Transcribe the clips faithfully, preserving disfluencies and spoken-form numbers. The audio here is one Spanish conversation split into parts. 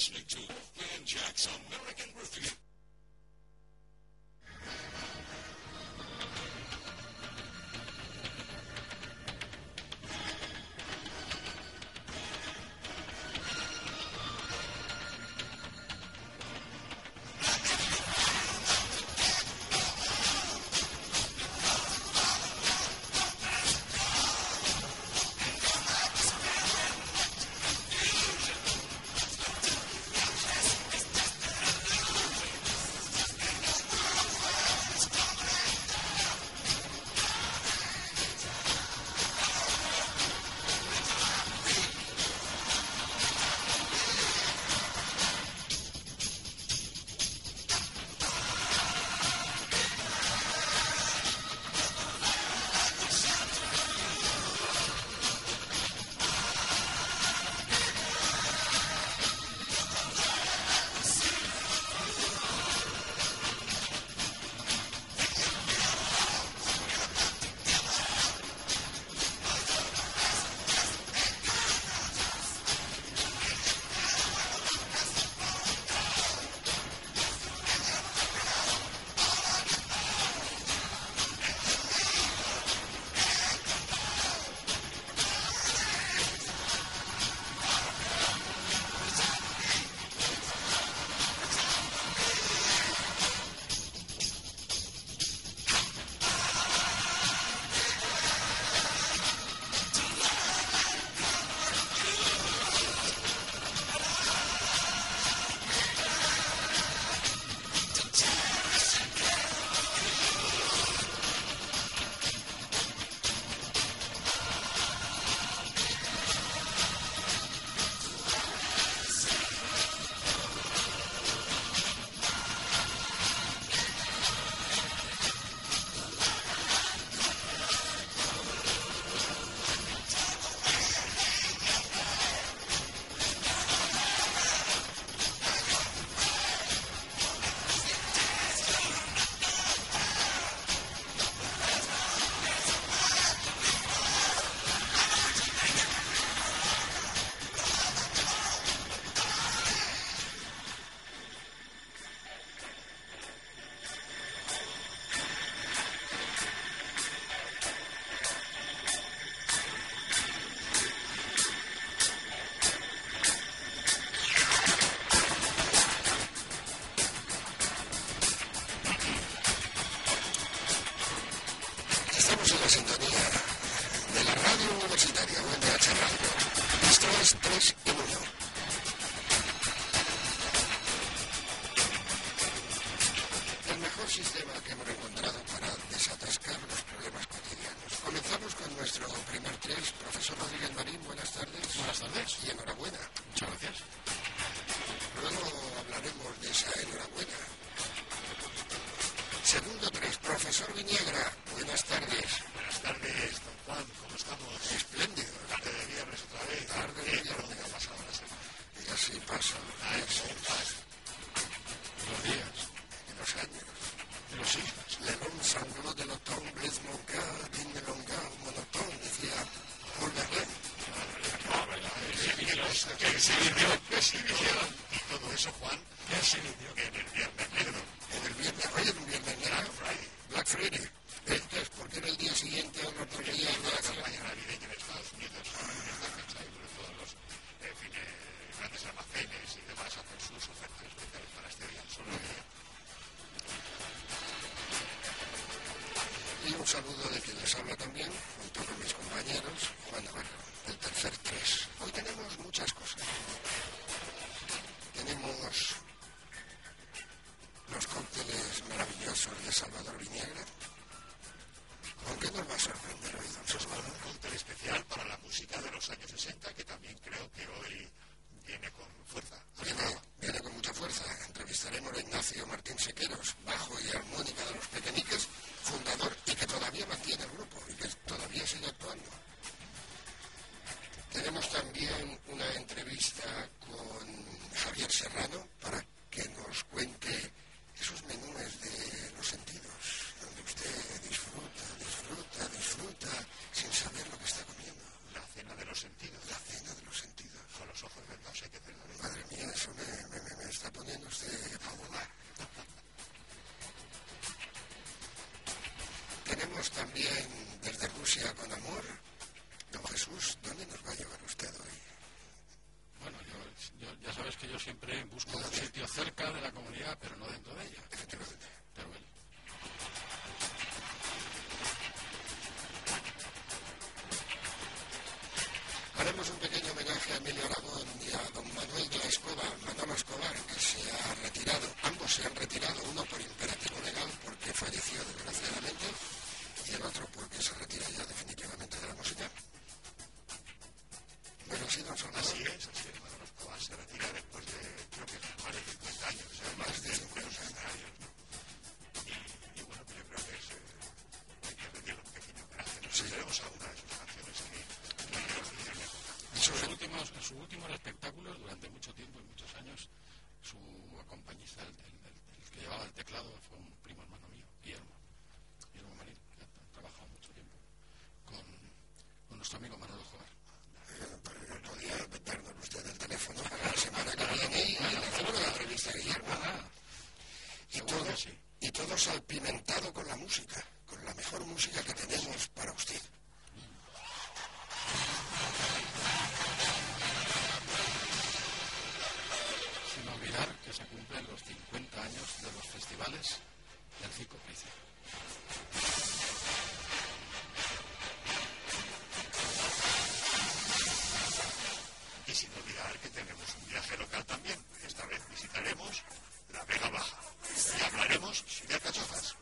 listening to Van Jack's American Review. Un saludo de quien les habla también, junto con mis compañeros, Juan Navarro, el tercer tres. Hoy tenemos muchas cosas. Tenemos los cócteles maravillosos de Salvador Viñegra, sea con amor. Don Jesús, ¿dónde nos va a llevar usted hoy? Bueno, yo, yo, ya sabes que yo siempre busco un sitio cerca de la comunidad, pero no dentro de ella. Efectivamente. Teruel. Haremos un pequeño homenaje a Emilio Aragón y a don Manuel de la Escoba, Manolo Escobar, que se ha retirado. Ambos se han retirado, uno por imperativo legal, porque falleció desgraciadamente, y el otro porque se retira ya definitivamente de la música. Bueno, sí, don Salvador. Así es, así es. Manolo Escobar se retira después de, creo que más de cincuenta años, o sea, más de cincuenta años, ¿no? Y, y bueno, pues yo creo que es, eh, hay que rendirle un pequeño homenaje. Nos Sí. tenemos a una de sus canciones que, que yo creo que me En sus últimos, en sus últimos espectáculos, durante mucho tiempo y muchos años, su acompañista, el, el, el, el que llevaba el teclado, fue un primo hermano mío, Guillermo. Guillermo Marín, que ha trabajado mucho tiempo con, con nuestro amigo Manolo Escobar. Podría darnos usted el teléfono para la semana que viene y le hacemos una entrevista a Guillermo. Ah, Y seguro todo, que sí. y todo salpimentado con la música, con la mejor música que tenemos para usted. Sin olvidar que se cumplen los cincuenta años de los festivales del Circo Price. Y sin olvidar que tenemos un viaje local también. Esta vez visitaremos la Vega Baja y hablaremos de alcachofas.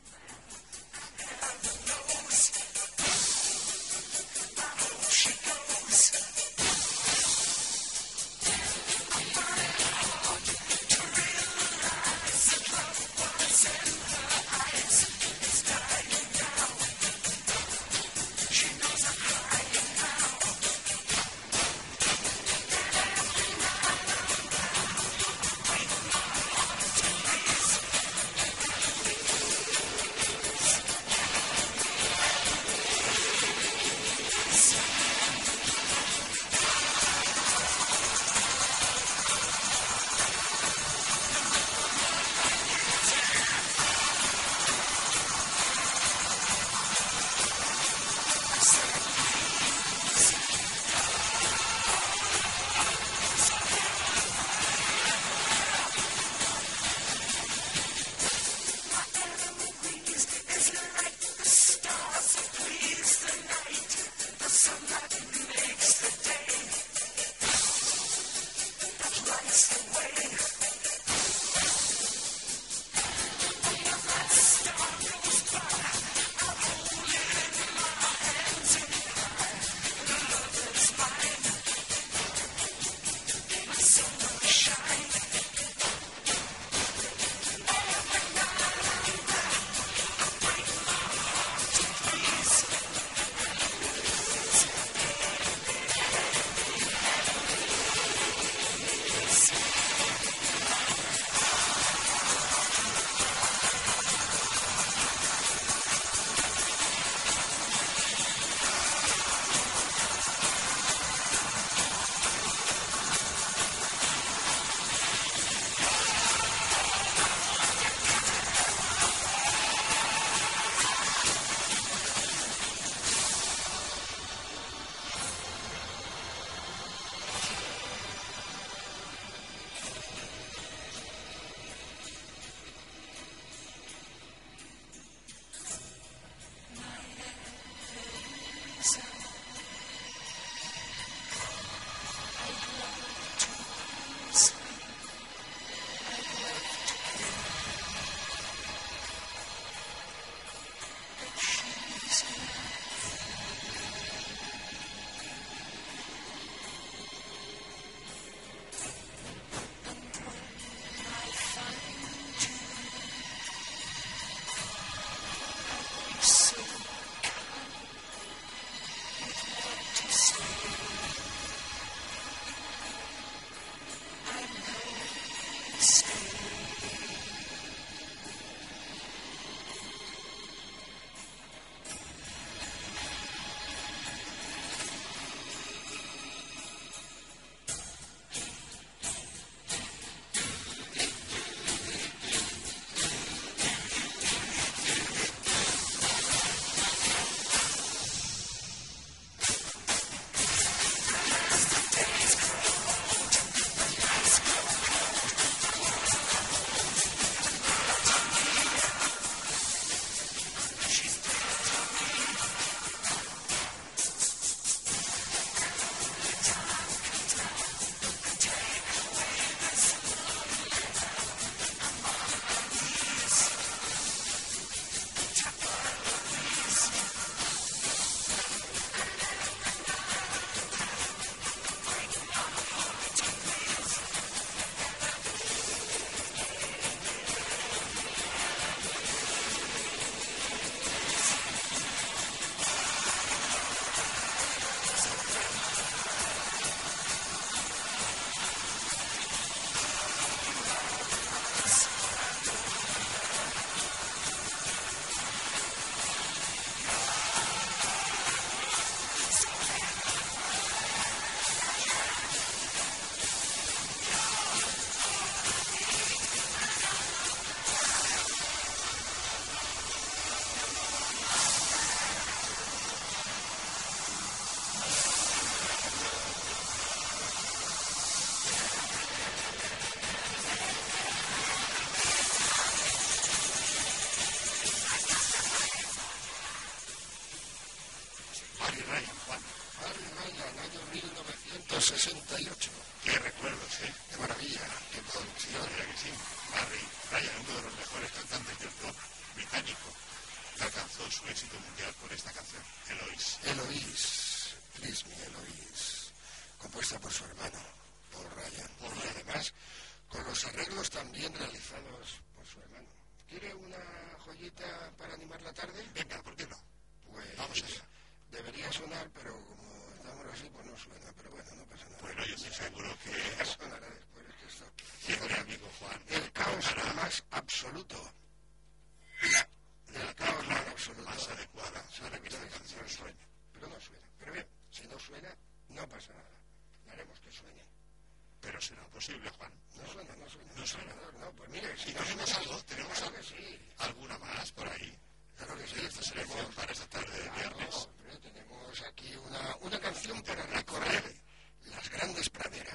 años sesenta y ocho. Qué recuerdos, ¿eh? Qué maravilla, qué producción. Mira que sí. Barry Ryan, uno de los mejores cantantes del pop británico, que alcanzó su éxito mundial con esta canción, Eloise. Eloise, Please Me Eloise, compuesta por su hermano, Paul Ryan. Paul y Ryan. además, con los arreglos también realizados por su hermano. ¿Quiere una joyita para animar la tarde? Venga, ¿por qué no? Pues Vamos allá. debería sonar, pero como estamos así, pues no suena. Pero bueno, no pasa nada. Bueno, yo estoy seguro que Ya sonará después, es que esto... siempre, amigo Juan, El caos tocará más absoluto. El caos más absoluto. más adecuada para que esta Pero canción suene. Pero no suena. Pero bien, si no suena, no pasa nada. Haremos que suene. Pero será posible, Juan. No suena, no suena. No suena. No, pues mire, si ¿Y no tenemos suena, algo? ¿Tenemos claro algo? que sí. ¿Alguna más por ahí? Claro que sí. De esta selección para esta tarde de Claro, viernes. hombre, tenemos aquí una, una canción para recorrer las grandes praderas.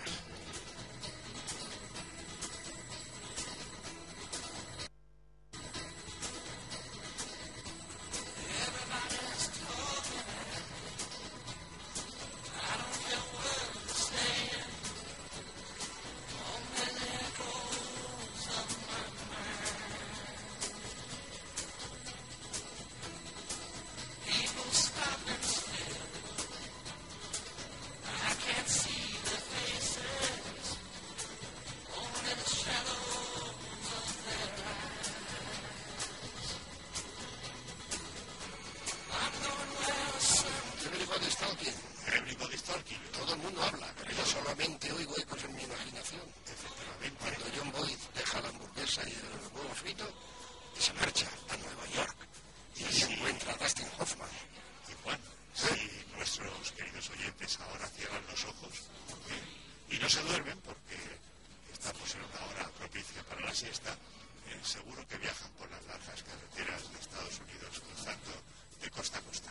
Everybody's talking. Everybody's talking. Todo el mundo habla, pero yo solamente oigo ecos en mi imaginación. Efectivamente. Cuando John Boyd deja la hamburguesa y el huevo frito y se marcha a Nueva York y allí Sí. encuentra a Dustin Hoffman. Y Juan, si nuestros queridos oyentes ahora cierran los ojos ¿eh? y no se duermen porque estamos en una hora propicia para la siesta, eh, seguro que viajan por las largas carreteras de Estados Unidos cruzando de costa a costa.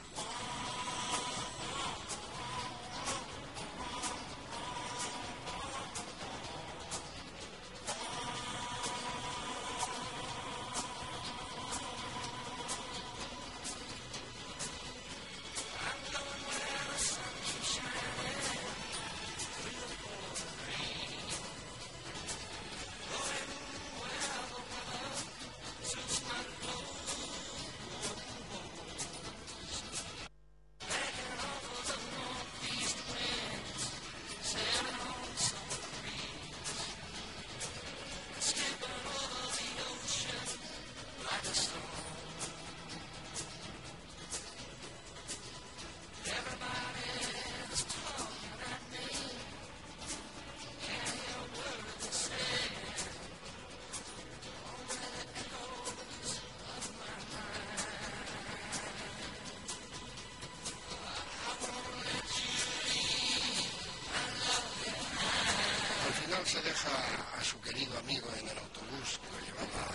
Al final se deja a su querido amigo en el autobús que lo llevaba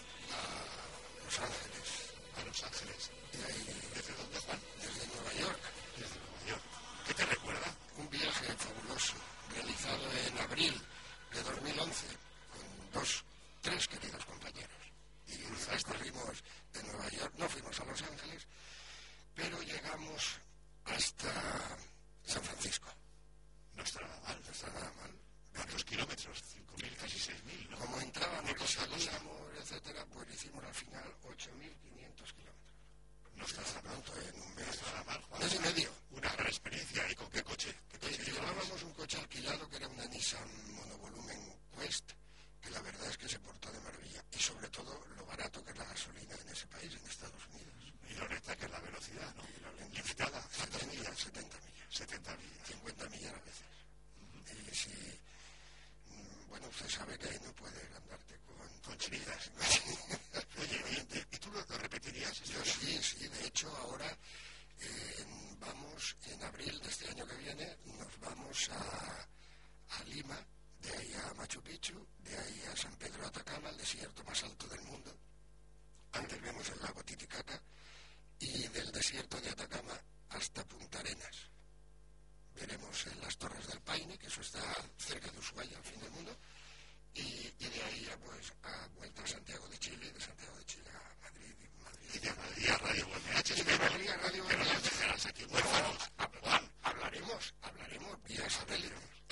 a Los Ángeles. A Los Ángeles. Y ahí, ¿Desde dónde, Juan? desde Nueva York, Desde Nueva York. ¿Qué te recuerda? un viaje fabuloso realizado en abril de dos mil once con dos, tres queridos compañeros. Y recorrimos de Nueva York, no fuimos a Los Ángeles, pero llegamos hasta San Francisco. No está nada mal. No está nada mal. ¿Cuántos kilómetros? cinco mil, casi seis mil, ¿no? Como entrábamos De y costa a costa. salíamos, etcétera, pues hicimos al final ocho mil quinientos kilómetros. No está nada mal. Pronto en un No mes. está nada mal, Juan. Mes y medio. Una gran experiencia. ¿Y con qué coche? ¿Qué coche Eh, llevabas? Llevábamos un coche alquilado que era una Nissan monovolumen Quest, que la verdad es que se portó de maravilla. Y sobre todo lo barato que es la gasolina en ese país, en Estados Unidos. Y lo lenta que es la velocidad, ¿no? Y lo lento. Limitada. ¿Cuántas setenta, millas? setenta millas. setenta millas. cincuenta millas a veces. Y si, mm, bueno, usted sabe que ahí no puedes andarte con, Con chinitas. Oye, ¿y, y tú lo, lo repetirías? Yo sí, sí, de hecho ahora eh, vamos, en abril de este año que viene, nos vamos a, a Lima, de ahí a Machu Picchu, de ahí a San Pedro de Atacama, el desierto más alto del mundo. Antes vemos el lago Titicaca y del desierto de Atacama hasta Punta Arenas. Veremos en las Torres del Paine, que eso está cerca de Ushuaia, al fin del mundo, y, y de ahí ya pues a vuelta a Santiago de Chile, de Santiago de Chile a Madrid, y Madrid. Y de Madrid a Radio U M H. Y de Madrid a Radio Que no U M H. nos dejarás aquí huérfanos. Hab- hab- Hablaremos, hablaremos vía satélite.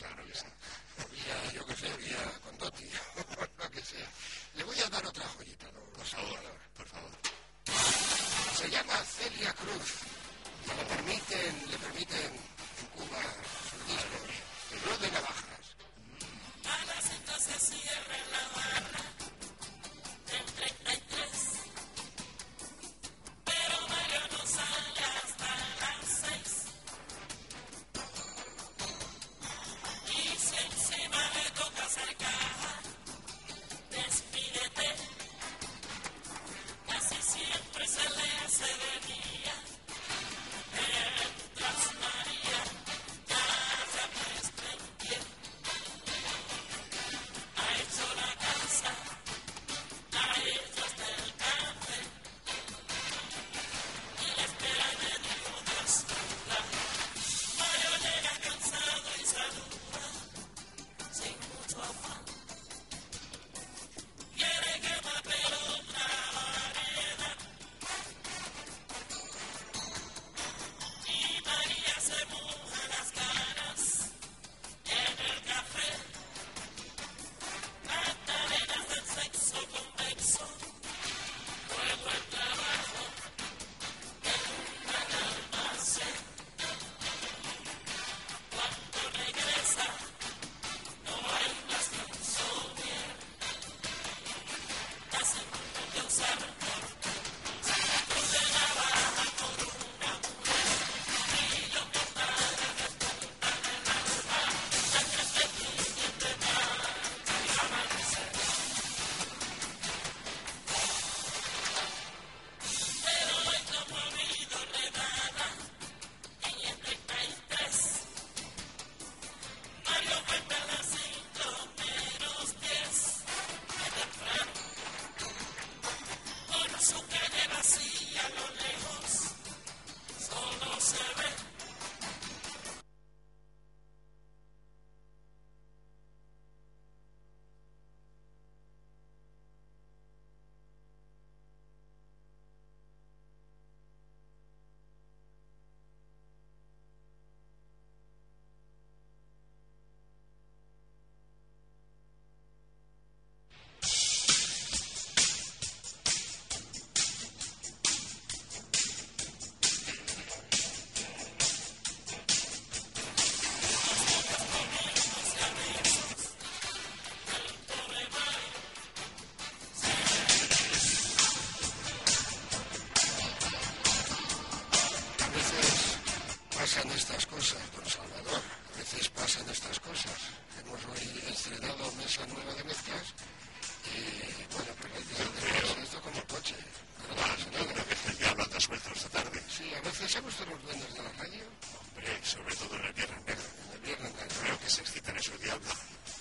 cosas, don Salvador. A veces pasan estas cosas. Hemos hoy estrenado mesa nueva de mezclas y, bueno, pues el día de esto como el coche. No pasa nada. Creo que es el diablo anda suelto esta tarde. Sí, a veces se gustan los dueños de la radio. Hombre, sobre todo en el Viernes Negro. En el Viernes Negro. Creo que se excitan esos diablos.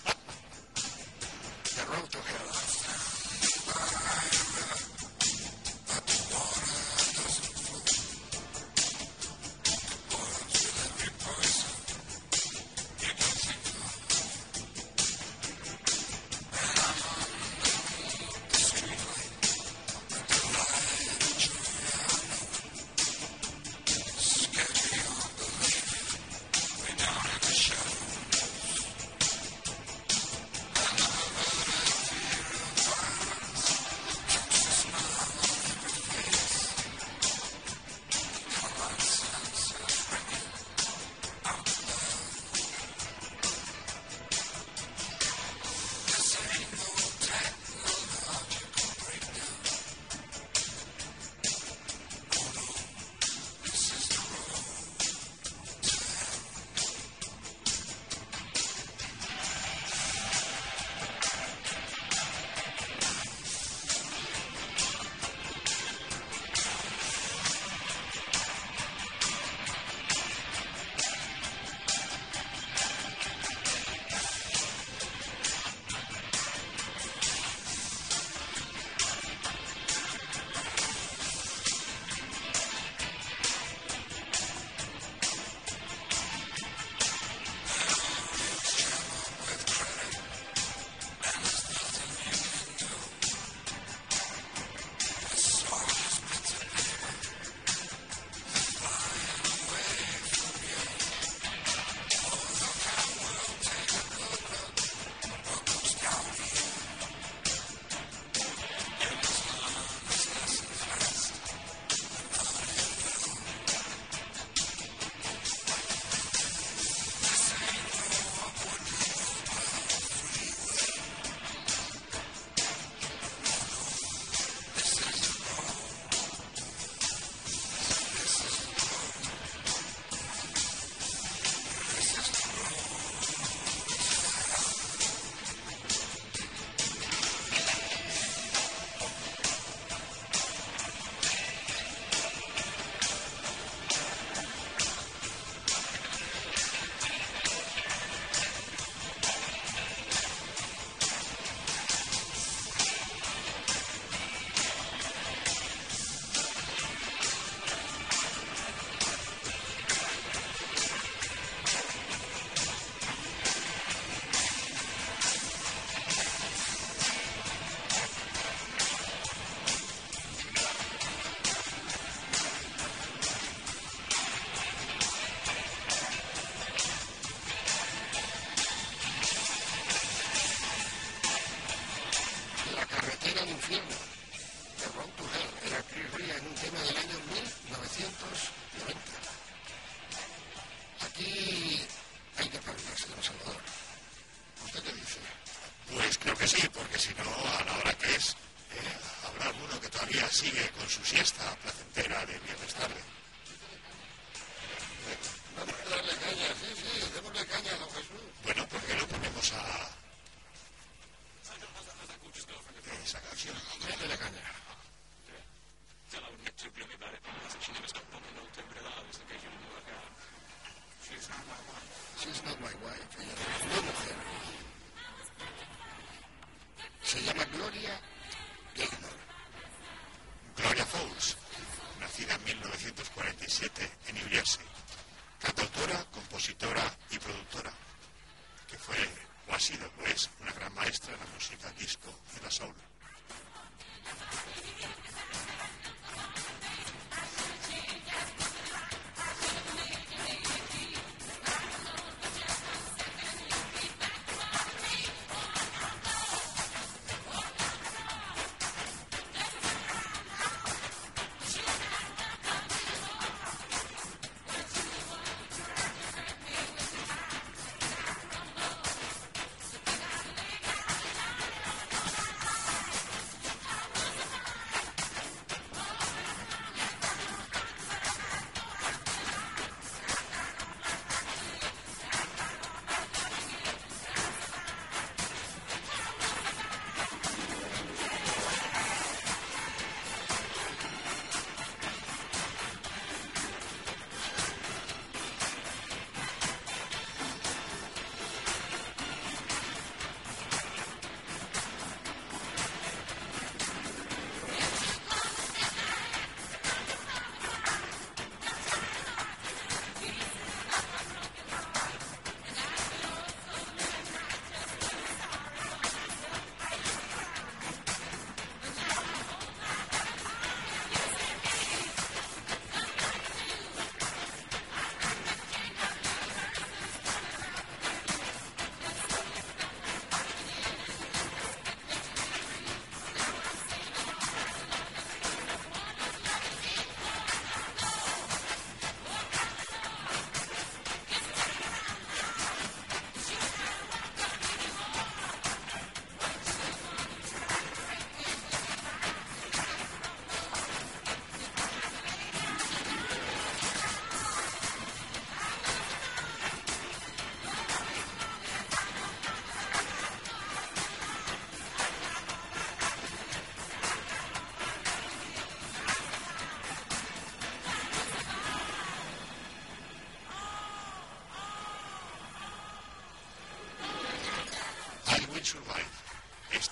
The Road to Hell. Sigue con su siesta placentera de viernes tarde. Vamos a darle caña, sí, sí, démosle caña a don Jesús. Bueno, ¿por qué no ponemos a esa canción? Métele caña. She's not my wife. Ella es mi mujer. Se llama Gloria Gaynor. Gloria Fowles, nacida en mil novecientos cuarenta y siete en New Jersey, cantautora, compositora y productora, que fue, o ha sido, pues, una gran maestra de la música disco y la soul.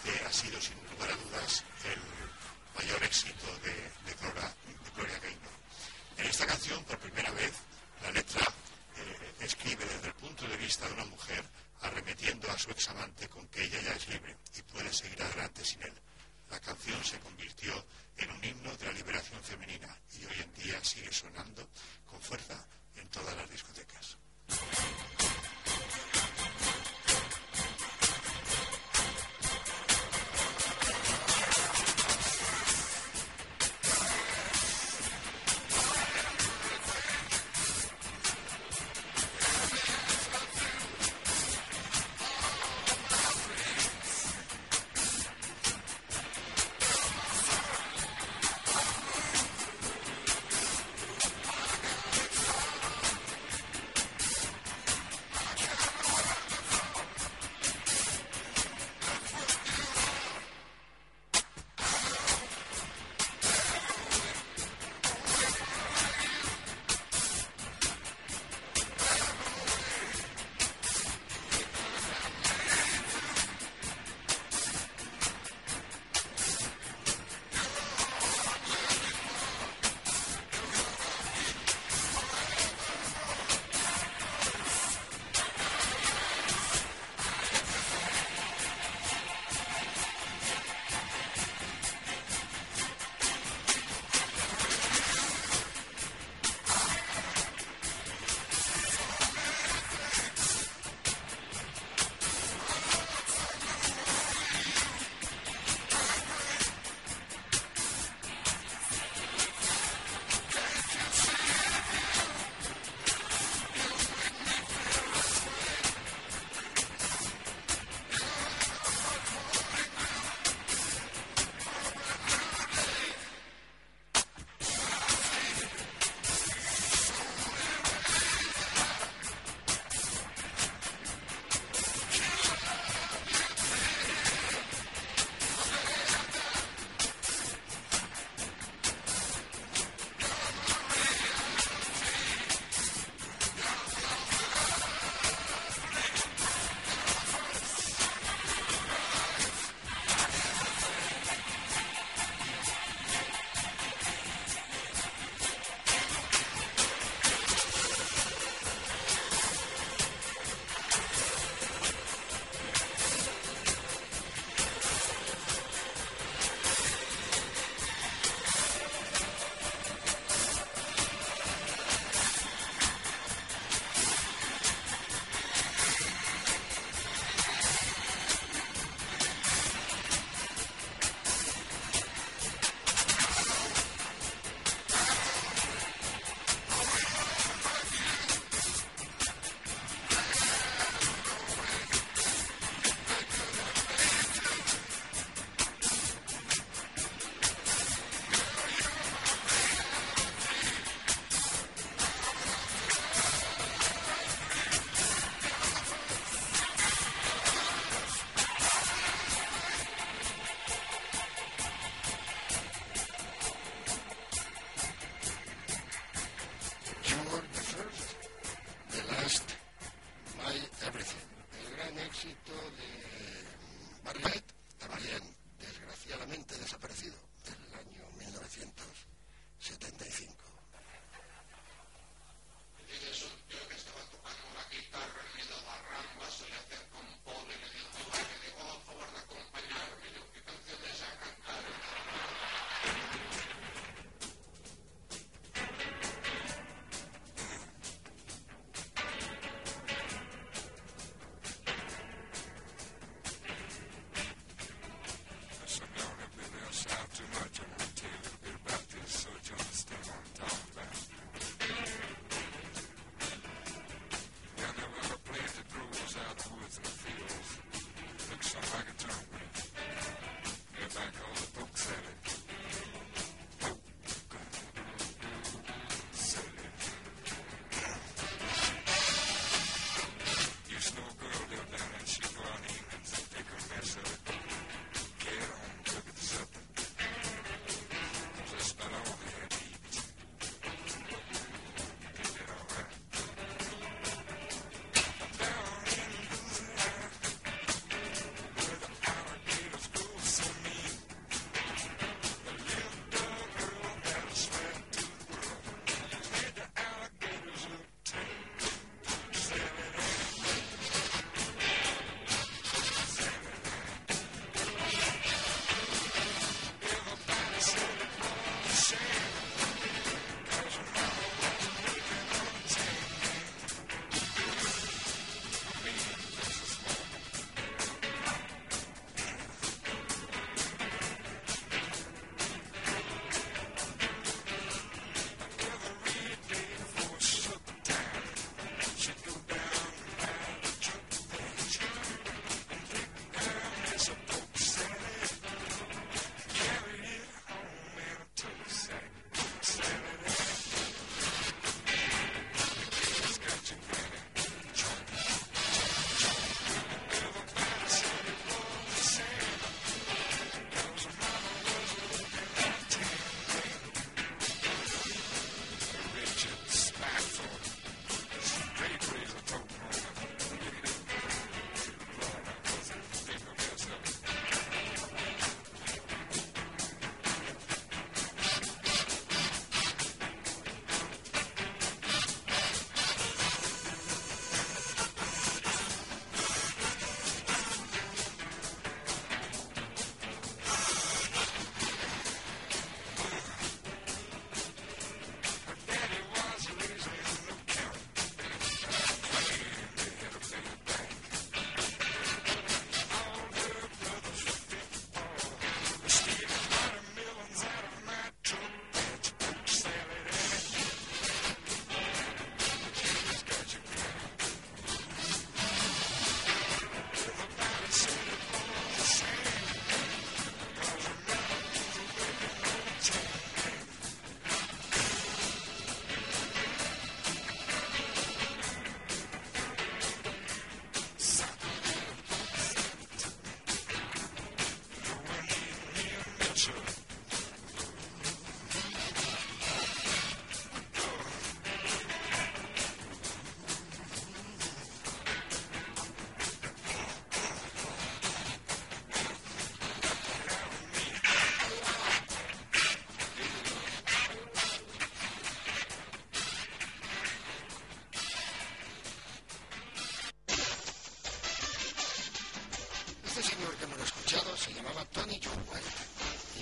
este ha sido sin lugar a dudas el mayor éxito de, de, Gloria, de Gloria Gaynor. En esta canción, por primera vez, la letra eh, escribe desde el punto de vista de una mujer, arremetiendo a su examante con que ella ya es libre y puede seguir adelante sin él. La canción se convirtió en un himno de la liberación femenina y hoy en día sigue sonando con fuerza en todas las discotecas.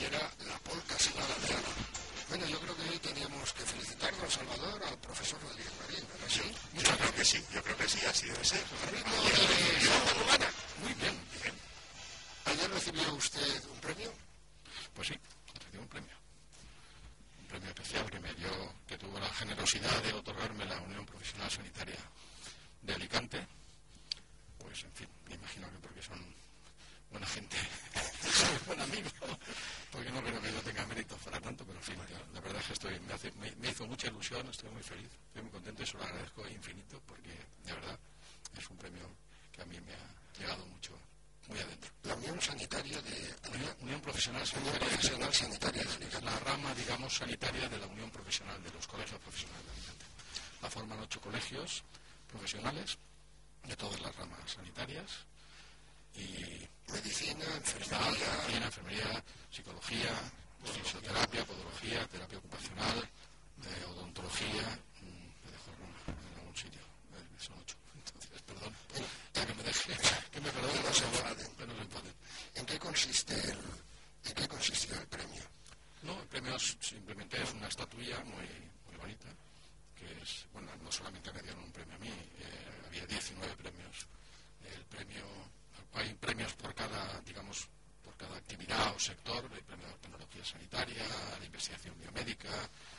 era la polca sagrada de Ana. Bueno, yo creo que hoy teníamos que felicitar, don Salvador, al profesor Rodríguez Marín, ¿no es así? Yo creo que sí, yo creo que sí, así debe ser. Al ritmo de Santa Romana. Muy bien. Bien. ¿Ayer recibió usted un premio? Pues sí, recibí un premio. Un premio especial que me dio, que tuvo la generosidad de otorgarme la Unión Profesional Sanitaria de Alicante. Pues, en fin, me imagino que porque son buena gente, soy buen amigo, porque no creo que yo tenga méritos para tanto, pero en fin, yo, la verdad es que estoy, me, hace, me, me hizo mucha ilusión, estoy muy feliz, estoy muy contento y se lo agradezco infinito, porque de verdad es un premio que a mí me ha llegado mucho, muy adentro. La Unión Sanitaria de Unión, Unión Profesional Unión Sanitaria, Profesional Sanitaria de Alicante. la rama, digamos, sanitaria de la Unión Profesional, de los colegios profesionales de Alicante. La forman ocho colegios profesionales de todas las ramas sanitarias y Medicina, enfermería, enfermería, medicina, enfermería, psicología, fisioterapia, podología, terapia ocupacional, eh, odontología, mmm, me dejo alguna en algún sitio, eh, son ocho, entonces, perdón, ya que me deje, que me perdonen, no se enfaden. que no se enfaden. ¿En qué consiste el, en qué consistió el premio? No, el premio es, simplemente es una estatuilla muy, muy bonita, que es, bueno, no solamente me dieron un premio a mí, eh, había diecinueve premios. El premio, hay premios por cada, digamos, por cada actividad o sector, el premio a la tecnología sanitaria, a la investigación biomédica,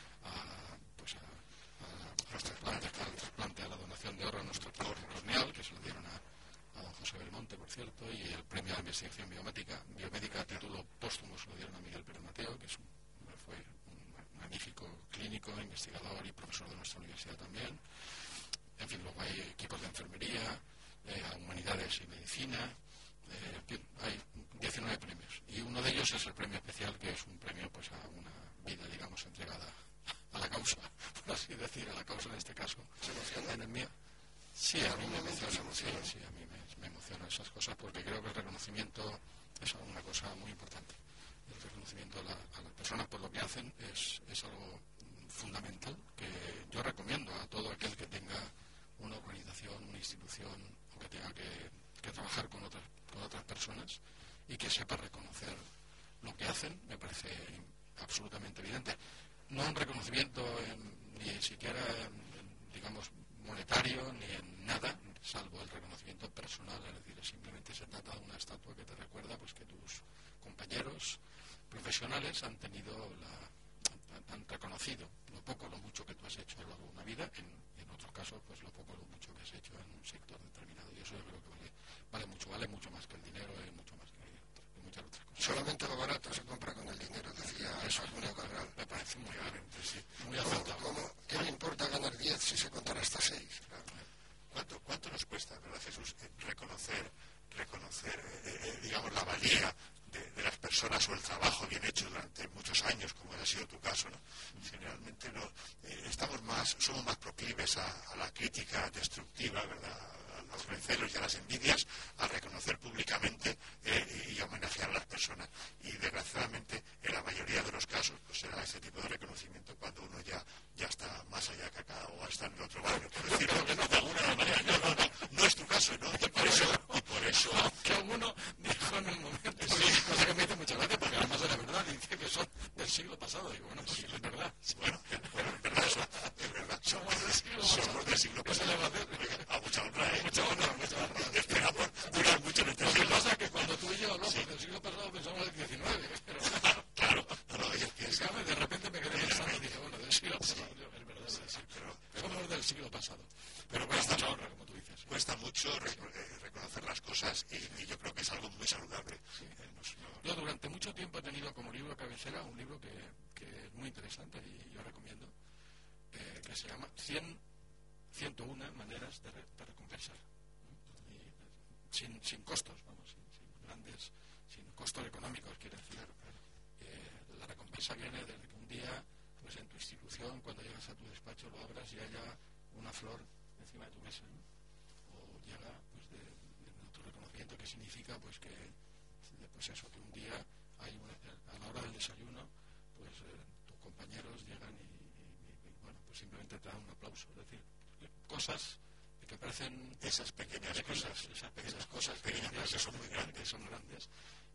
a, pues a, a los trasplantes, al trasplante, a la donación de órganos corneal, que se lo dieron a, a don José Belmonte, por cierto, y el premio a la investigación biomédica, biomédica a título póstumo se lo dieron a Miguel Pérez Mateo, que es un, fue un magnífico clínico, investigador y profesor de nuestra universidad también. En fin, luego hay equipos de enfermería, eh, a humanidades y medicina, eh, hay diecinueve premios. Y uno de ellos es el premio especial, que es un premio pues a una vida, digamos, entregada a la causa, por así decir, a la causa en este caso. ¿Se emociona? En el mío. Sí, a mí me emociona, sí, sí, a mí me, me emocionan esas cosas porque creo que el reconocimiento es una cosa muy importante. El reconocimiento a, la, a las personas por lo que hacen es, es algo fundamental que yo recomiendo a todo aquel que tenga una organización, una institución o que tenga que, que trabajar con otras, con otras personas y que sepa reconocer lo que hacen, me parece absolutamente evidente. No un reconocimiento en, ni siquiera, en, digamos, monetario ni en nada, salvo el reconocimiento personal, es decir, simplemente se trata de una estatua que te recuerda pues que tus compañeros profesionales han tenido la, han reconocido lo poco o lo mucho que tú has hecho a lo largo de una vida, en, en otros casos pues lo poco o lo mucho que has hecho en un sector determinado, y eso yo creo que vale, vale mucho, vale mucho más que el dinero y mucho más que, que muchas otras cosas. Solamente lo barato se compra con el dinero, decía Eso Antonio Cabral. me parece muy bien, sí, muy ¿Cómo, acertado. cómo, ¿Qué me importa ganar diez si se contará hasta seis? ¿Cuánto, ¿Cuánto nos cuesta, verdad, Jesús, eh, reconocer, reconocer eh, eh, digamos, la valía de, de las personas o el trabajo bien hecho durante muchos años, como ha sido tu caso, ¿no? Generalmente no, eh, estamos más, somos más proclives a, a la crítica destructiva, ¿verdad? A los recelos y a las envidias, a reconocer públicamente eh, y a homenajear a las personas. Y desgraciadamente, en la mayoría de los casos, pues será ese tipo de reconocimiento cuando uno ya, ya está más allá que acá o está en el otro barrio, por decirlo de alguna manera. No, no, no, no es tu caso, ¿no? Y por eso, y por eso. Que alguno dijo en el momento, sí, cosa que me hizo mucha gracia, porque además era verdad, dice que son del siglo pasado. Digo, bueno, pues sí, es verdad. Bueno, bueno, es verdad, eso, es verdad. Somos del siglo pasado. Somos del siglo ¿Qué se pasado. le va a hacer? A mucha honra, ¿eh? Mucha honra, mucha honra. Esperamos durar mucho en este Lo que siglo. pasa es que cuando tú y yo hablamos del siglo pasado pensamos del diecinueve. Pero Claro, no, no, es que es ¿sabes? De repente me quedé pensando y dije, bueno, del siglo pasado. Es verdad, sí, sí, pero, somos del siglo pasado. pero Pero cuesta, mucha honra, como tú dices. cuesta mucho rec- eh, reconocer las cosas y, y yo creo que es algo muy saludable. Sí, eh, nos- no- Yo durante mucho tiempo he tenido como libro cabecera un libro que, que es muy interesante y yo recomiendo, eh, que se llama cien, ciento una maneras de, re- de recompensar. Y, eh, sin, sin costos, vamos, sin, sin grandes, sin costos económicos, quiero decir. Eh, la recompensa viene desde que un día, pues en tu institución, cuando llegas a tu despacho, lo abras y haya una flor encima de tu mesa, ¿no? O llega, pues, de, de otro reconocimiento que significa, pues, que pues eso, que un día hay una, a la hora del desayuno, pues eh, tus compañeros llegan y, y, y, bueno, pues simplemente te dan un aplauso. Es decir, cosas que parecen Esas pequeñas pequeñas, cosas, esas pequeñas esas cosas pequeñas pequeñas que son muy grandes. que son grandes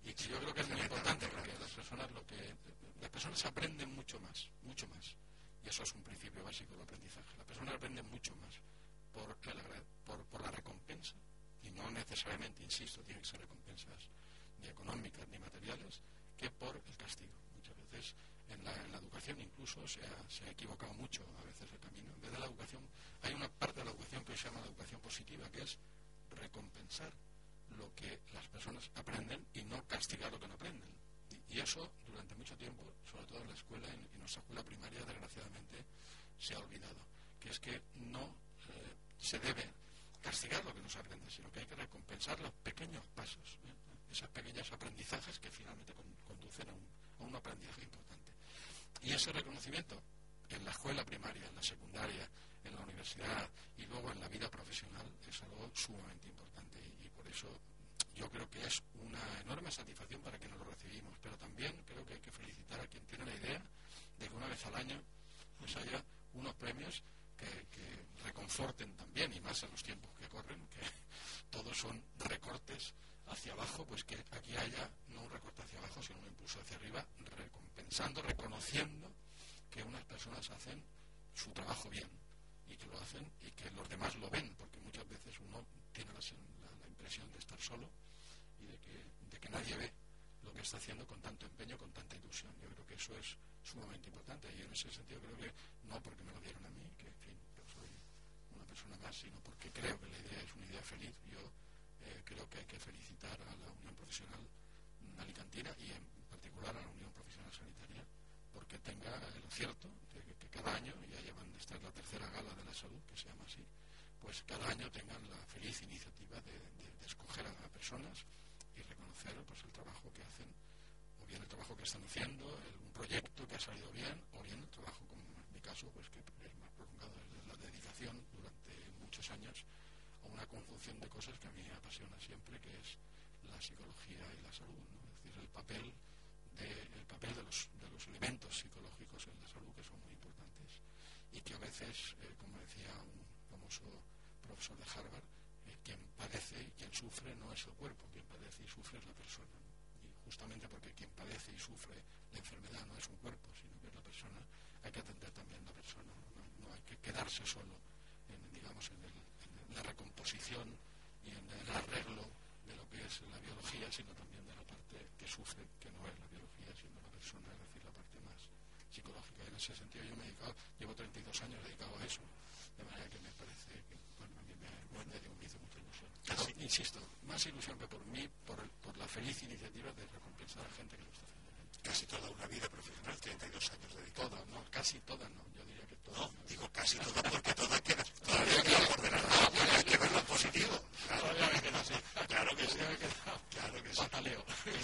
y que yo creo que es muy importante, porque las personas lo que las personas aprenden mucho más, mucho más, y eso es un principio básico del aprendizaje. Las personas aprenden mucho más por, el, por, por la recompensa, y no necesariamente, insisto, tienen que ser recompensas ni económicas ni materiales, que por el castigo. Muchas veces en la, en la educación incluso se ha, se ha equivocado mucho a veces el camino. En vez de la educación, hay una parte de la educación que se llama la educación positiva, que es recompensar lo que las personas aprenden y no castigar lo que no aprenden. Y, y eso durante mucho tiempo, sobre todo en la escuela, en, en nuestra escuela primaria, desgraciadamente, se ha olvidado. Que es que no eh, se debe castigar lo que no se aprende, sino que hay que recompensar los pequeños pasos, ¿eh? Esos pequeños aprendizajes que finalmente con, conducen a un, a un aprendizaje importante. Y ese reconocimiento en la escuela primaria, en la secundaria, en la universidad y luego en la vida profesional es algo sumamente importante, y, y por eso yo creo que es una enorme satisfacción para quienes lo recibimos, pero también creo que hay que felicitar a quien tiene la idea de que una vez al año pues haya unos premios que, que reconforten también, y más en los tiempos que corren, que todos son recortes hacia abajo, pues que aquí haya no un recorte hacia abajo, sino un impulso hacia arriba, recompensando, reconociendo que unas personas hacen su trabajo bien, y que lo hacen y que los demás lo ven, porque muchas veces uno tiene la, la, la impresión de estar solo y de que, de que nadie ve lo que está haciendo con tanto empeño, con tanta ilusión. Yo creo que eso es sumamente importante, y en ese sentido creo que no porque me lo dieron a mí, que en fin, yo soy una persona más, sino porque creo que la idea es una idea feliz. Yo eh, creo que hay que felicitar a la Unión Profesional Alicantina, y en particular a la Unión Profesional Sanitaria, porque tenga el acierto de que, que cada año, y ya llevan, esta es la tercera gala de la salud, que se llama así, pues cada año tengan la feliz iniciativa de, de, de escoger a, a personas y reconocer pues el trabajo que hacen, o bien el trabajo que están haciendo, el, un proyecto que ha salido bien, o bien el trabajo, como en mi caso, pues que es más prolongado, es la dedicación durante muchos años a una conjunción de cosas que a mí me apasiona siempre, que es la psicología y la salud, ¿no? Es decir, el papel de, el papel de los, de los elementos psicológicos en la salud, que son muy importantes, y que a veces, eh, como decía un famoso profesor de Harvard, eh, quien padece y quien sufre no es el cuerpo, quien padece y sufre es la persona, ¿no? Y justamente porque quien padece y sufre la enfermedad no es un cuerpo, sino que es la persona, hay que atender también a la persona, no, no hay que quedarse solo en, digamos, en, el, en la recomposición y en el arreglo de lo que es la biología, sino también de la parte que sufre, que no es la biología, sino la persona, es decir, la parte más psicológica. Y en ese sentido yo me he dedicado, llevo treinta y dos años dedicado a eso, de manera que me parece que, bueno, a mí me, me, me hizo mucha ilusión. Pero, insisto, más ilusión que por mí, por, el, por la feliz iniciativa de recompensar a gente que lo está haciendo bien. Casi toda una vida profesional, treinta y dos años dedicado. Toda, no, casi toda no, yo diría que toda. No, no digo casi toda porque toda queda, todavía queda por delante. Hay que verlo en positivo. Claro, todavía me queda así. Claro que sí. Me queda, claro que sí. Pataleo.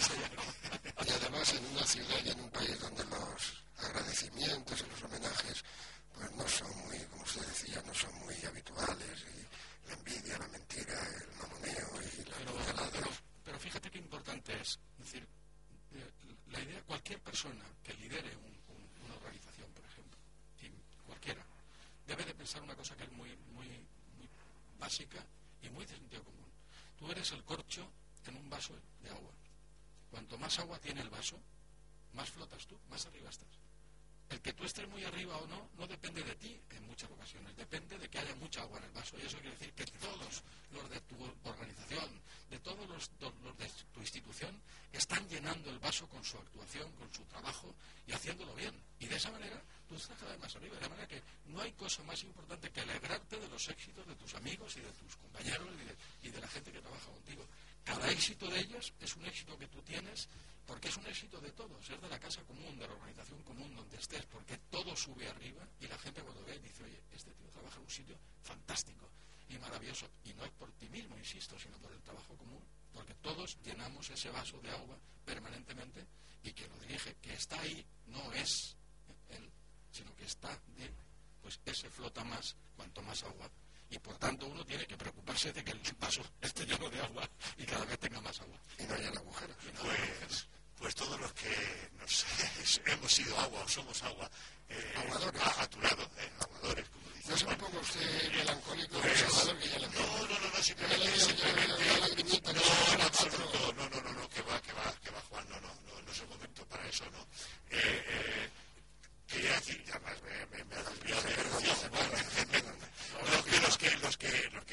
Y además en una ciudad y en un país donde los agradecimientos y los homenajes pues no son muy, como usted decía, no son muy habituales, y la envidia, la mentira, el mamoneo y la pero, pero, pero fíjate qué importante es, es decir, eh, la idea, cualquier persona que lidere un, un, una organización, por ejemplo, y cualquiera, debe de pensar una cosa que es muy, muy, muy básica y muy de sentido común. Tú eres el corcho en un vaso de agua. Cuanto más agua tiene el vaso, más flotas tú, más arriba estás. El que tú estés muy arriba o no, no depende de ti en muchas ocasiones, depende de que haya mucha agua en el vaso, y eso quiere decir que todos los de tu organización, de todos los, los de tu institución, están llenando el vaso con su actuación, con su trabajo y haciéndolo bien. Y de esa manera tú estás cada vez más arriba, de manera que no hay cosa más importante que alegrarte de los éxitos de tus amigos y de tus compañeros y de, y de la gente que trabaja contigo. Cada éxito de ellos es un éxito que tú tienes, porque es un éxito de todos, es de la casa común, de la organización común donde estés, porque todo sube arriba y la gente cuando ve dice, oye, este tío trabaja en un sitio fantástico y maravilloso, y no es por ti mismo, insisto, sino por el trabajo común, porque todos llenamos ese vaso de agua permanentemente, y quien lo dirige, que está ahí, no es él, sino que está de, pues ese flota más cuanto más agua. Y por tanto uno tiene que preocuparse de que el vaso esté lleno de agua y cada vez tenga más agua. Y no haya agujeros. Pues, pues todos los que nos, hemos sido agua o somos agua, eh, aguadores. A, a tu lado, eh, aguadores, como dice. No se me ponga usted melancólico, pues, Salvador, que ya le no, no, no, no, simplemente, no, simplemente, no, no, no, no, en absoluto, no, no, no, no, que va, que va, que va.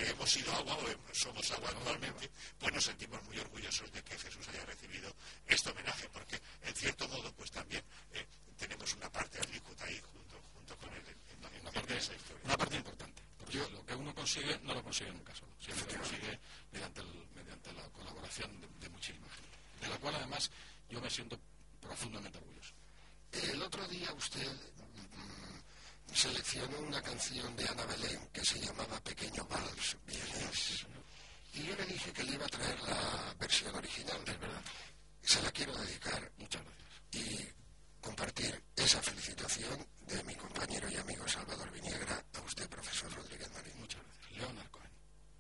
hemos sido agua o somos agua actualmente, pues nos sentimos muy orgullosos de que Jesús haya recibido este homenaje, porque en cierto modo pues también eh, tenemos una parte alícuota ahí junto, junto con él en, en, una, parte, en esa historia. Una parte importante, porque yo, lo que uno consigue no lo consigue nunca solo, siempre lo consigue mediante, el, mediante la colaboración de, de muchísima gente, de la cual además yo me siento profundamente orgulloso. El otro día usted mmm, seleccionó una canción de Ana Belén que se llamaba Pequeño Vals Vienés. Y yo le dije que le iba a traer la versión original, ¿es verdad? Se la quiero dedicar. Muchas gracias. Y compartir esa felicitación de mi compañero y amigo Salvador Viniegra a usted, profesor Rodríguez Marín. Muchas gracias. Leonard Cohen.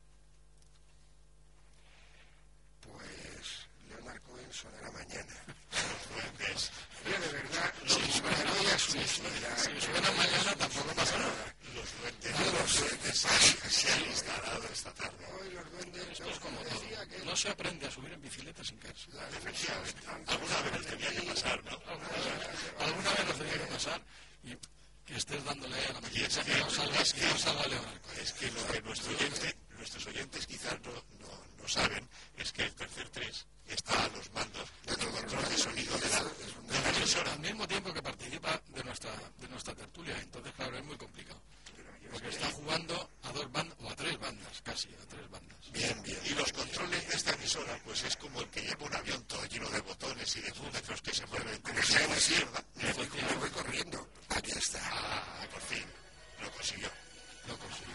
Pues Leonard Cohen sonará mañana. Pues, yo de verdad, si suena hoy a su intimidad, si suena mañana tampoco pasa nada. Los duendes, no los duendes se, se han instalado esta tarde. Hoy los duendes, Esto es como todo. que... No se aprende a subir en bicicleta sin caerse. Efectivamente. Alguna vez nos tenía que pasar, ¿no? Alguna vez nos tenía que pasar y que estés dándole a la Y es maquinita que, que no salga, es que no que, salga Leonard Cohen. es que lo que nuestro oyente, nuestros oyentes quizás no, no, no saben es que el tercer tres está a los mandos del control de sonido de la, de la emisora. Al mismo tiempo que participa de nuestra, de nuestra tertulia, entonces claro, es muy complicado. Porque está jugando a dos bandas, o a tres bandas, casi, a tres bandas. Bien, bien. Y los controles de esta emisora, pues es como el que lleva un avión todo lleno de botones y de fúmetros que se mueven como si fuera izquierda. Me voy, me voy corriendo. Aquí está. Ah, por fin. Lo consiguió. Lo consiguió.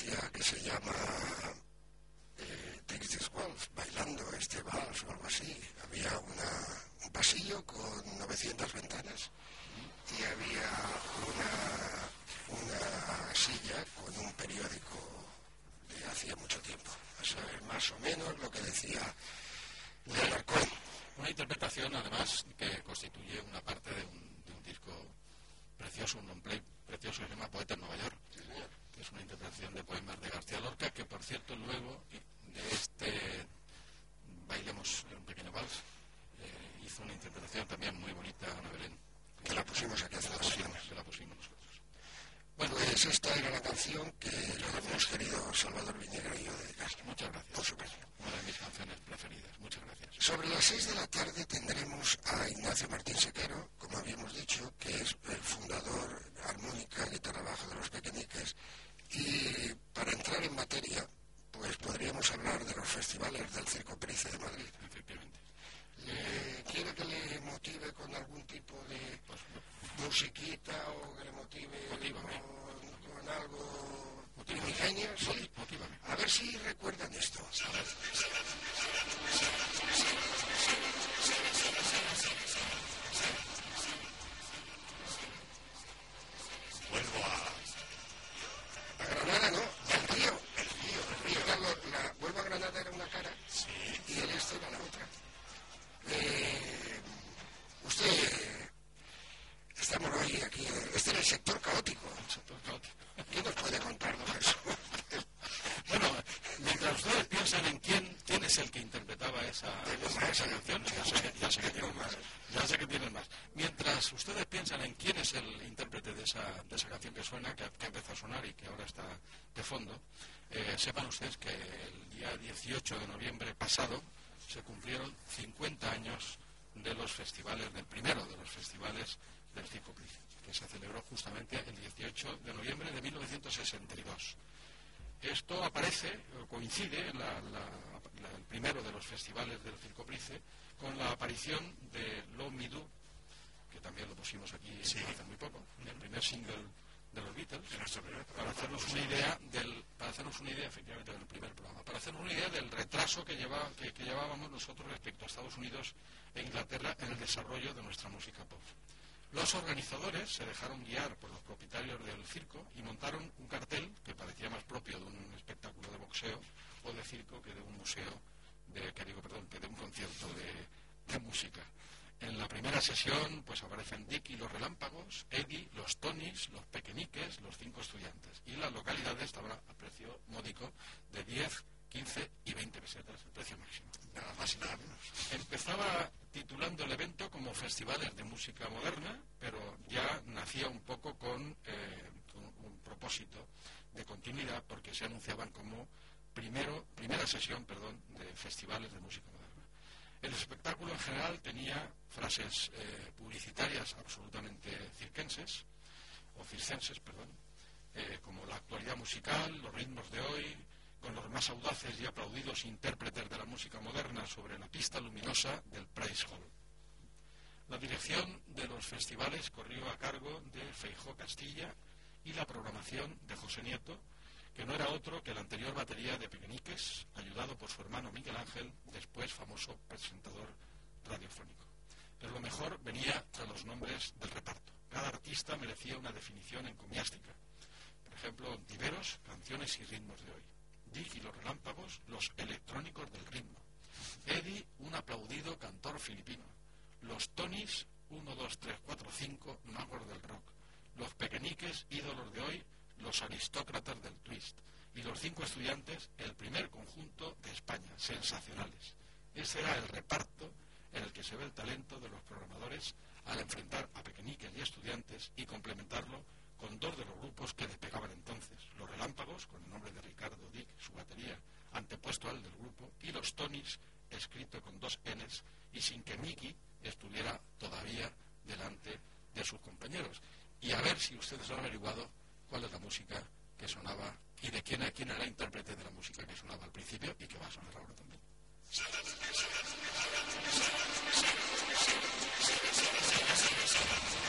secuencia que se llama eh, Take This Waltz, bailando este vals o algo así. Había una, un pasillo con novecientas ventanas y había una, una silla con un periódico de hacía mucho tiempo. Eso es más o menos lo que decía Leonard Cohen. Una interpretación, además, que constituye una parte de un, de un disco precioso, un long-play precioso que se llama Poeta en Nueva York, que es una interpretación de poemas de García Lorca, que, por cierto, luego de este Bailemos un pequeño vals, eh, hizo una interpretación también muy bonita, Ana Belén. Que la pusimos aquí hace dos semanas. Que la pusimos nosotros. Bueno, pues esta era la canción que le hemos querido Salvador Viñegra y yo dedicar. Muchas gracias. Por su cariño. Una de mis canciones preferidas. Muchas gracias. Sobre las seis de la tarde tendremos a Ignacio Martín Sequero, como habíamos dicho, que es el fundador, armónica, guitarra baja de Los Pequeñiques. Y para entrar en materia, pues podríamos hablar de los festivales del Circo Price de Madrid. Efectivamente. ¿Le quiere que le motive con algún tipo de pues, musiquita o que le motive con, con algo primigenio? ¿Sí? Motívame. A ver si recuerdan esto. Vuelvo a... A Granada, ¿no? El río. El río, el río. Carlos, la, vuelvo a Granada era una cara Sí. y el esto era la otra. Eh, usted... Estamos hoy aquí, este es el sector caótico. El sector caótico. ¿Qué nos puede contar, don Jesús? Bueno, mientras ustedes piensan en quién, quién es el que interpretaba esa, esa, esa canción, ya sé, que, ya sé que tienen más, ya sé que tienen más. Mientras ustedes piensan en quién es el intérprete de esa, de esa canción que suena, que, que empezó a sonar y que ahora está de fondo, eh, sepan ustedes que el día dieciocho de noviembre pasado se cumplieron cincuenta años de los festivales, del primero de los festivales del Circo Price, que se celebró justamente el dieciocho de noviembre de mil novecientos sesenta y dos. Esto aparece, coincide, la, la, la, el primero de los festivales del Circo Price, con la aparición de Love Me Do, que también lo pusimos aquí sí. hace muy poco, el primer single de los Beatles, para hacernos una idea del, para hacernos una idea efectivamente del primer programa, para hacernos una idea del retraso que, lleva, que, que llevábamos nosotros respecto a Estados Unidos e Inglaterra en el desarrollo de nuestra música pop. Los organizadores se dejaron guiar por los propietarios del circo y montaron un cartel que parecía más propio de un espectáculo de boxeo o de circo que de un museo, de, que digo, perdón, que de un concierto de, de música. En la primera sesión pues aparecen Dick y los Relámpagos, Eddie, los Tonys, los Pequeñiques, los Cinco Estudiantes. Y las localidades estaban a precio módico de diez, quince y veinte pesetas, el precio máximo. Nada más y nada menos. Empezaba titulando el evento como Festivales de Música Moderna, pero ya nacía un poco con, eh, con un propósito de continuidad, porque se anunciaban como primero, primera sesión perdón, de Festivales de Música Moderna. El espectáculo en general tenía frases eh, publicitarias absolutamente circenses, o circenses, perdón, eh, como la actualidad musical, los ritmos de hoy, con los más audaces y aplaudidos intérpretes de la música moderna sobre la pista luminosa del Price Hall. La dirección de los festivales corrió a cargo de Feijó Castilla y la programación de José Nieto, que no era otro que el anterior batería de Pequeñiques, ayudado por su hermano Miguel Ángel, después famoso presentador radiofónico. Pero lo mejor venía tras los nombres del reparto. Cada artista merecía una definición encomiástica. Por ejemplo, Diveros, canciones y ritmos de hoy. Dick y los Relámpagos, los electrónicos del ritmo. Eddie, un aplaudido cantor filipino. Los Tonys, uno, dos, tres, cuatro, cinco, magos del rock. Los Pequeñiques, ídolos de hoy, los aristócratas del twist. Y los Cinco Estudiantes, el primer conjunto de España, sensacionales. Ese era el reparto en el que se ve el talento de los programadores al enfrentar a Pequeñiques y Estudiantes y complementarlo con dos de los grupos que despegaban entonces, los Relámpagos, con el nombre de Ricardo Dick, su batería, antepuesto al del grupo, y los Tonys, escrito con dos Ns, y sin que Mickey estuviera todavía delante de sus compañeros. Y a ver si ustedes han averiguado cuál es la música que sonaba y de quién, quién era el intérprete de la música que sonaba al principio y que va a sonar ahora también.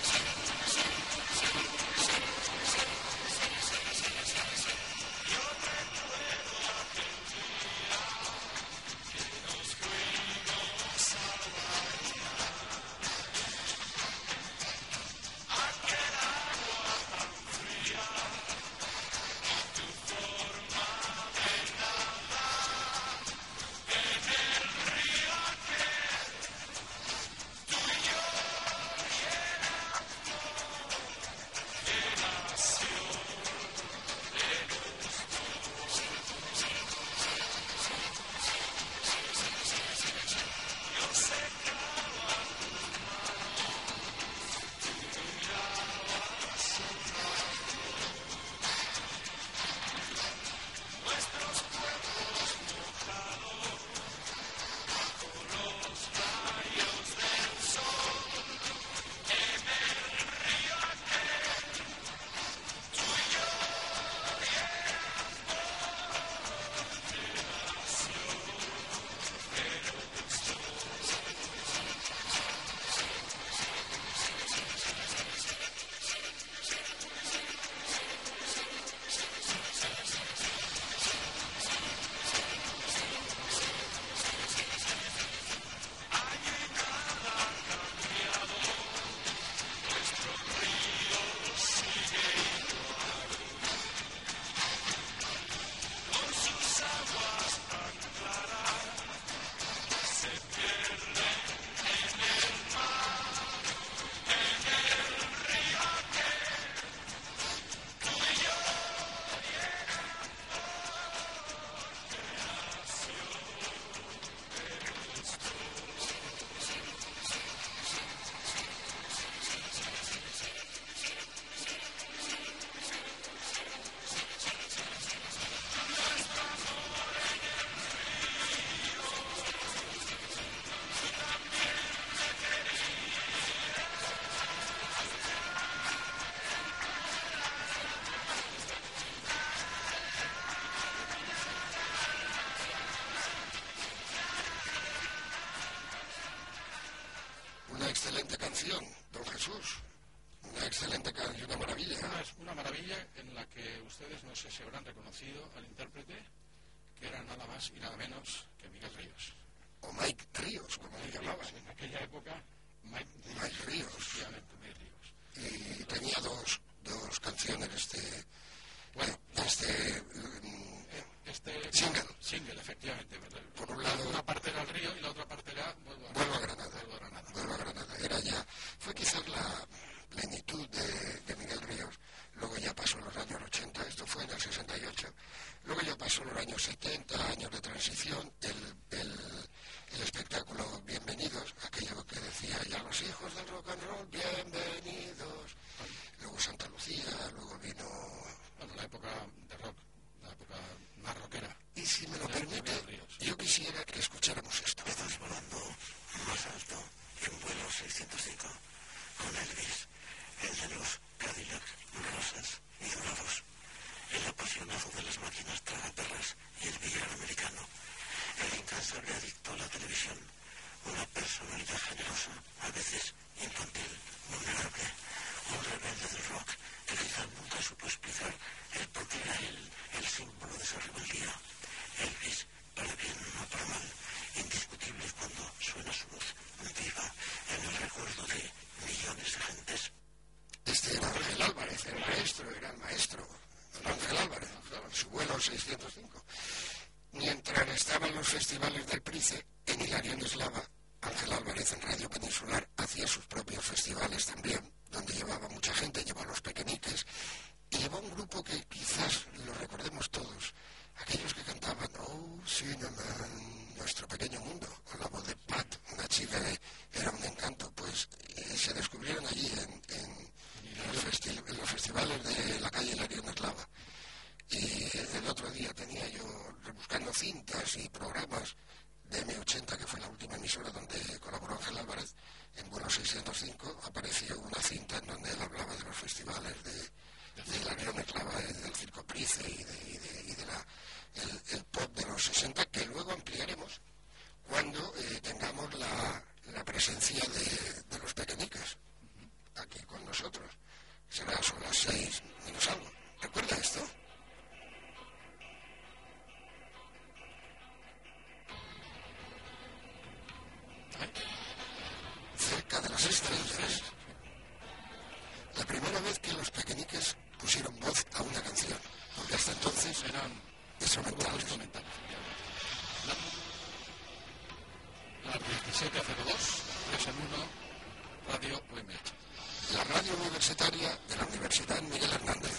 Yo excelente canción, don Jesús. Una excelente canción, una maravilla. Una, una maravilla en la que ustedes no sé si habrán reconocido al intérprete, que era nada más y nada menos que Miguel Ríos. O Mike Ríos, como le llamaban. En aquella época, Mike Ríos. Mike Ríos. Mike Ríos. Y tenía dos, dos canciones, este... Bueno, este... Este single. Single, efectivamente. Por un lado... Una parte era el río y la otra parte era Vuelvo a, Vuelvo a Granada. Vuelvo a Granada. Vuelvo a Granada. Era ya... Fue quizás la plenitud de, de Miguel Ríos. Luego ya pasó los años ochenta, esto fue en el sesenta y ocho. Luego ya pasó los años setenta, años de transición, el, el, el espectáculo Bienvenidos, aquello que decía ya los hijos del rock and roll, bienvenidos. Luego Santa Lucía, luego vino... Bueno, la época de rock, la época más rockera. Y si me lo permite, yo quisiera que escucháramos esto. Estás volando más alto que un vuelo seiscientos cinco con Elvis, el de los Cadillac rosas y dorados, el apasionado de las máquinas tragaperras y el billar americano, el incansable adicto a la televisión, una personalidad generosa, a veces infantil, vulnerable, un rebelde del rock que quizás nunca supo explicar el por qué era él el símbolo de esa rebeldía. Elvis, para bien o para mal, indiscutible cuando suena su voz viva en el recuerdo de millones de gentes. Este era Ángel Álvarez, el maestro, era el maestro, Ángel Álvarez, su vuelo seiscientos cinco. Mientras estaba en los festivales del Price, en Hilarión Eslava, Ángel Álvarez en Radio Peninsular hacía sus propios festivales también, donde llevaba mucha gente, llevaba a los Pequeñiques, y llevó un grupo que quizás lo recordemos todos, aquellos que cantaban Oh, Cinnamon, Nuestro Pequeño Mundo, con la voz de Pat, una chica que era un encanto, pues eh, se descubrieron allí en, en, en, los festi- en los festivales de la calle Hilarión Eslava. Y el otro día tenía yo, rebuscando cintas y programas de eme ochenta, que fue la última emisora donde colaboró Ángel Álvarez, en vuelo seiscientos cinco apareció una cinta en donde él hablaba de los festivales de, de Hilarión Eslava, del Circo Price y de, y de, y de la, el, el pop de los sesenta, que luego ampliaremos cuando eh, tengamos la, la presencia de, de los Pequeñiques aquí con nosotros. Será son las seis menos algo. ¿Recuerda esto? Cerca de las estrellas. La primera vez que los Pequeñiques pusieron voz a una canción, porque hasta entonces eran instrumentales. instrumentales. La, la diecisiete cero dos, tres en uno, Radio U M H. La radio universitaria de la Universidad Miguel Hernández.